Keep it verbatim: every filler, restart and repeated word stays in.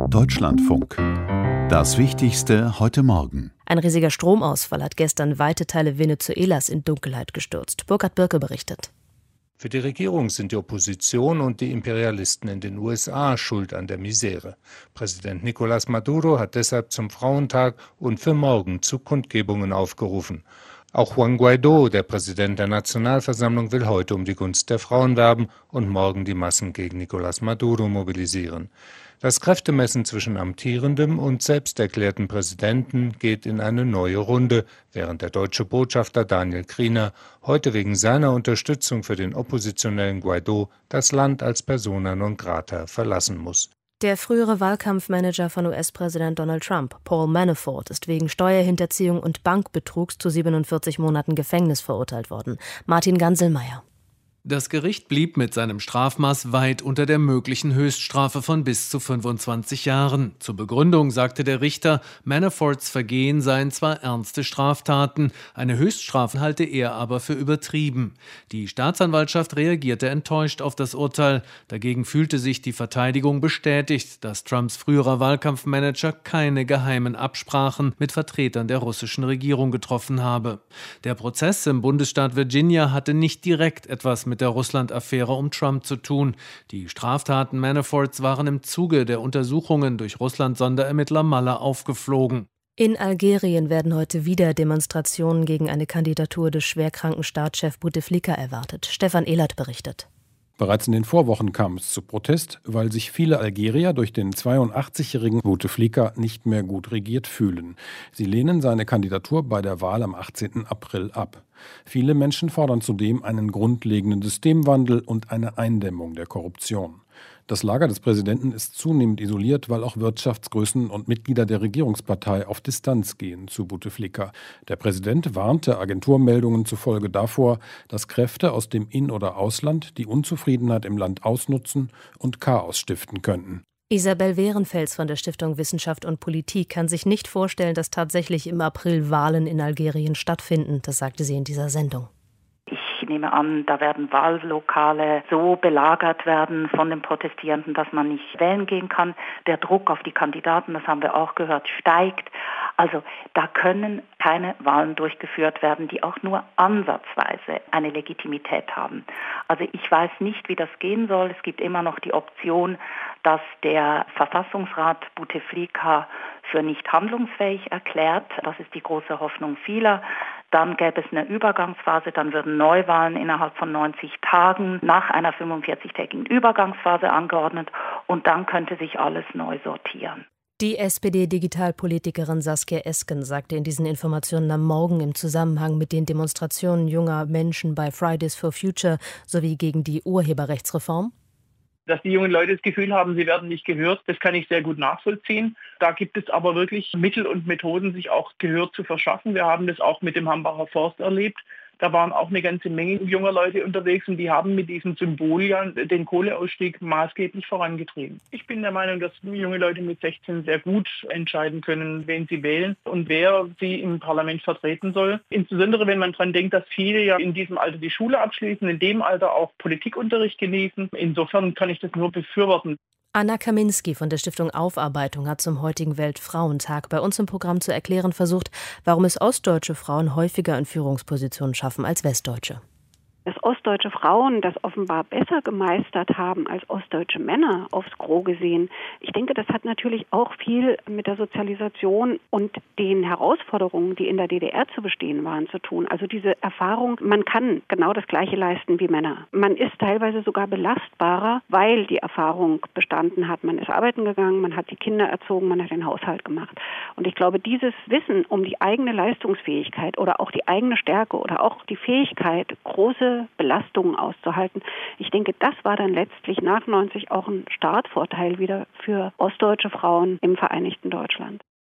Deutschlandfunk. Das Wichtigste heute Morgen. Ein riesiger Stromausfall hat gestern weite Teile Venezuelas in Dunkelheit gestürzt. Burkhard Birke berichtet. Für die Regierung sind die Opposition und die Imperialisten in den U S A schuld an der Misere. Präsident Nicolás Maduro hat deshalb zum Frauentag und für morgen zu Kundgebungen aufgerufen. Auch Juan Guaidó, der Präsident der Nationalversammlung, will heute um die Gunst der Frauen werben und morgen die Massen gegen Nicolás Maduro mobilisieren. Das Kräftemessen zwischen amtierendem und selbsterklärten Präsidenten geht in eine neue Runde, während der deutsche Botschafter Daniel Kriener heute wegen seiner Unterstützung für den oppositionellen Guaidó das Land als persona non grata verlassen muss. Der frühere Wahlkampfmanager von U S-Präsident Donald Trump, Paul Manafort, ist wegen Steuerhinterziehung und Bankbetrugs zu siebenundvierzig Monaten Gefängnis verurteilt worden. Martin Ganselmeier. Das Gericht blieb mit seinem Strafmaß weit unter der möglichen Höchststrafe von bis zu fünfundzwanzig Jahren. Zur Begründung sagte der Richter, Manaforts Vergehen seien zwar ernste Straftaten, eine Höchststrafe halte er aber für übertrieben. Die Staatsanwaltschaft reagierte enttäuscht auf das Urteil. Dagegen fühlte sich die Verteidigung bestätigt, dass Trumps früherer Wahlkampfmanager keine geheimen Absprachen mit Vertretern der russischen Regierung getroffen habe. Der Prozess im Bundesstaat Virginia hatte nicht direkt etwas mit mit der Russland-Affäre um Trump zu tun. Die Straftaten Manaforts waren im Zuge der Untersuchungen durch Russland-Sonderermittler Mueller aufgeflogen. In Algerien werden heute wieder Demonstrationen gegen eine Kandidatur des schwerkranken Staatschefs Bouteflika erwartet. Stefan Ehlert berichtet. Bereits in den Vorwochen kam es zu Protest, weil sich viele Algerier durch den zweiundachtzigjährigen Bouteflika nicht mehr gut regiert fühlen. Sie lehnen seine Kandidatur bei der Wahl am achtzehnten April ab. Viele Menschen fordern zudem einen grundlegenden Systemwandel und eine Eindämmung der Korruption. Das Lager des Präsidenten ist zunehmend isoliert, weil auch Wirtschaftsgrößen und Mitglieder der Regierungspartei auf Distanz gehen zu Bouteflika. Der Präsident warnte Agenturmeldungen zufolge davor, dass Kräfte aus dem In- oder Ausland die Unzufriedenheit im Land ausnutzen und Chaos stiften könnten. Isabel Wehrenfels von der Stiftung Wissenschaft und Politik kann sich nicht vorstellen, dass tatsächlich im April Wahlen in Algerien stattfinden. Das sagte sie in dieser Sendung. Ich nehme an, da werden Wahllokale so belagert werden von den Protestierenden, dass man nicht wählen gehen kann. Der Druck auf die Kandidaten, das haben wir auch gehört, steigt. Also da können keine Wahlen durchgeführt werden, die auch nur ansatzweise eine Legitimität haben. Also ich weiß nicht, wie das gehen soll. Es gibt immer noch die Option, dass der Verfassungsrat Bouteflika für nicht handlungsfähig erklärt. Das ist die große Hoffnung vieler. Dann gäbe es eine Übergangsphase, dann würden Neuwahlen innerhalb von neunzig Tagen nach einer fünfundvierzigtägigen Übergangsphase angeordnet und dann könnte sich alles neu sortieren. Die S P D-Digitalpolitikerin Saskia Esken sagte in diesen Informationen am Morgen im Zusammenhang mit den Demonstrationen junger Menschen bei Fridays for Future sowie gegen die Urheberrechtsreform: Dass die jungen Leute das Gefühl haben, sie werden nicht gehört, das kann ich sehr gut nachvollziehen. Da gibt es aber wirklich Mittel und Methoden, sich auch Gehör zu verschaffen. Wir haben das auch mit dem Hambacher Forst erlebt. Da waren auch eine ganze Menge junger Leute unterwegs und die haben mit diesem Symbol ja den Kohleausstieg maßgeblich vorangetrieben. Ich bin der Meinung, dass junge Leute mit sechzehn sehr gut entscheiden können, wen sie wählen und wer sie im Parlament vertreten soll. Insbesondere wenn man daran denkt, dass viele ja in diesem Alter die Schule abschließen, in dem Alter auch Politikunterricht genießen. Insofern kann ich das nur befürworten. Anna Kaminski von der Stiftung Aufarbeitung hat zum heutigen Weltfrauentag bei uns im Programm zu erklären versucht, warum es ostdeutsche Frauen häufiger in Führungspositionen schaffen als westdeutsche. Dass ostdeutsche Frauen das offenbar besser gemeistert haben als ostdeutsche Männer, aufs Gros gesehen. Ich denke, das hat natürlich auch viel mit der Sozialisation und den Herausforderungen, die in der D D R zu bestehen waren, zu tun. Also diese Erfahrung, man kann genau das Gleiche leisten wie Männer. Man ist teilweise sogar belastbarer, weil die Erfahrung bestanden hat. Man ist arbeiten gegangen, man hat die Kinder erzogen, man hat den Haushalt gemacht. Und ich glaube, dieses Wissen um die eigene Leistungsfähigkeit oder auch die eigene Stärke oder auch die Fähigkeit, große Belastungen auszuhalten. Ich denke, das war dann letztlich nach neunzig auch ein Startvorteil wieder für ostdeutsche Frauen im Vereinigten Deutschland.